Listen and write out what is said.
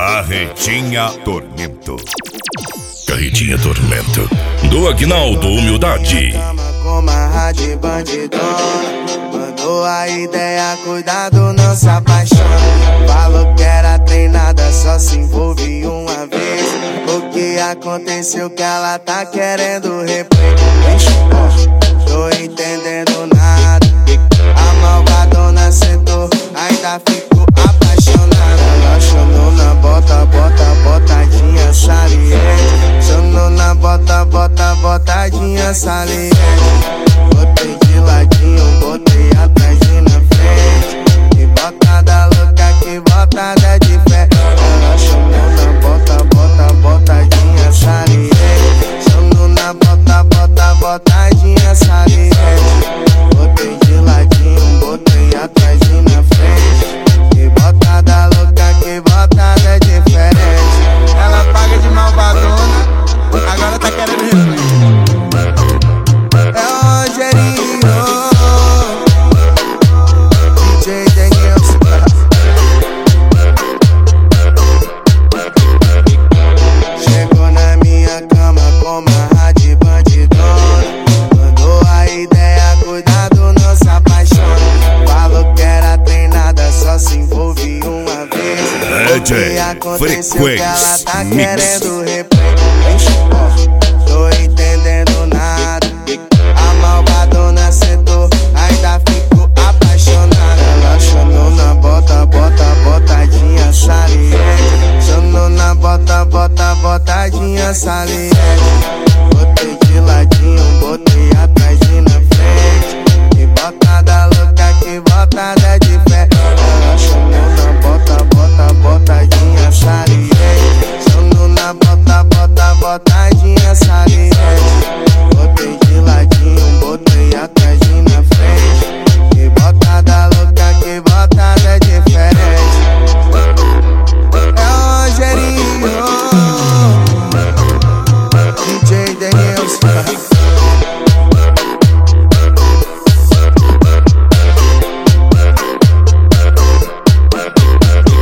Carretinha Tormento. Carretinha Tormento do Aguinaldo Humildade. Com uma rádio bandidona, mandou a ideia, cuidado, não se apaixona. Falou que era treinada, só se envolve uma vez. O que aconteceu que ela tá querendo replay? Tô entendendo nada. A malvadona sentou, ainda ficou apaixonada. Ela chamou na bota, botadinha saliente. Chamou na bota, botadinha saliente. Botei de ladinho, botei atrás e na frente. Que botada louca, que botada de fé. Ela chamou na bota, botadinha saliente. Chamou na bota, botadinha saliente. Botei de ladinho, botei atrás e na frente. Que botada louca, que botada diferente. Ela paga de malvadona, agora tá querendo replay. É o Rogerinho, DJ Denilson. Chegou na minha cama com uma rádio bandidona. Mandou a ideia, cuidado, não se apaixona. Falou que era treinada, só se envolve uma vez. O que aconteceu que ela tá querendo replay? Tô entendendo nada. A malvadona sentou, ainda ficou apaixonada. Ela chamou na bota, botadinha saliente. Chamou na bota, botadinha saliente. Botei de ladinho, botei atrás e na frente. Que botada louca, que botada de fé. Ela chamou na bota, botadinha saliente. Chamou na bota, botadinha saliente. Botei de ladinho, botei atrás e na frente. Que botada louca, que botada diferente. É o Rogerinho, DJ Denilson.